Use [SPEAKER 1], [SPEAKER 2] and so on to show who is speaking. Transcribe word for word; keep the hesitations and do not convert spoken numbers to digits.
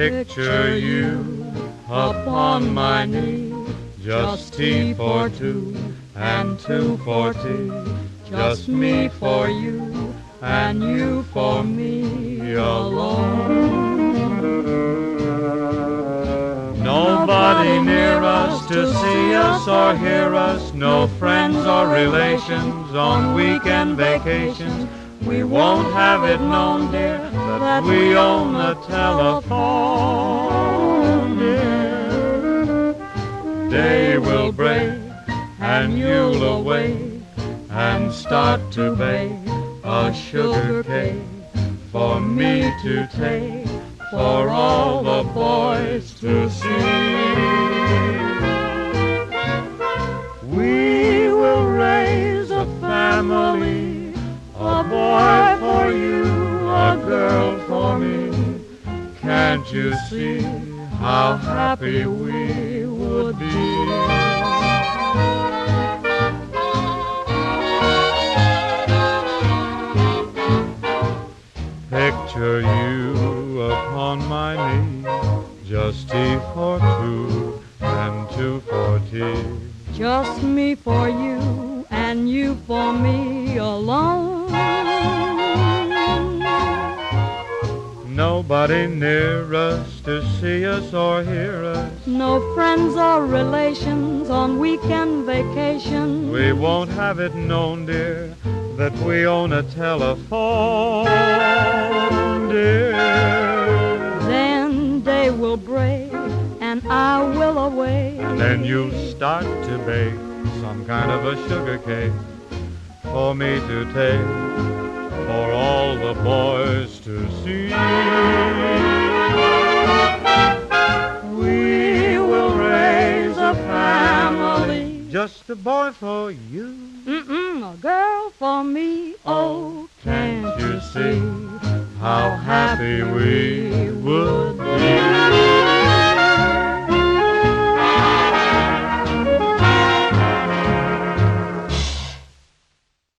[SPEAKER 1] Picture you upon my knee, just tea for two and two for tea, just me for you and you for me alone. Nobody near us to see us or hear us, no friends or relations on weekend vacations. We won't have it known, dear, that we own the telephone, dear. Day will break and you'll awake and start to bake a sugar cake for me to take, for all the boys to see. We will raise a family, a boy for you, a girl for me. Can't you see how happy we would be? Picture you upon my knee, just tea for two and two for tea,
[SPEAKER 2] just me for you and you for me alone.
[SPEAKER 1] Nobody near us to see us or hear us,
[SPEAKER 2] no friends or relations on weekend vacations.
[SPEAKER 1] We won't have it known, dear, that we own a telephone, dear.
[SPEAKER 2] Then day will break and I will awake,
[SPEAKER 1] and then you'll start to bake some kind of a sugar cake for me to take, for all the boys to see. We will raise a family, just a boy for you,
[SPEAKER 2] Mm-mm, a girl for me. Oh,
[SPEAKER 1] can't you see how happy we would be?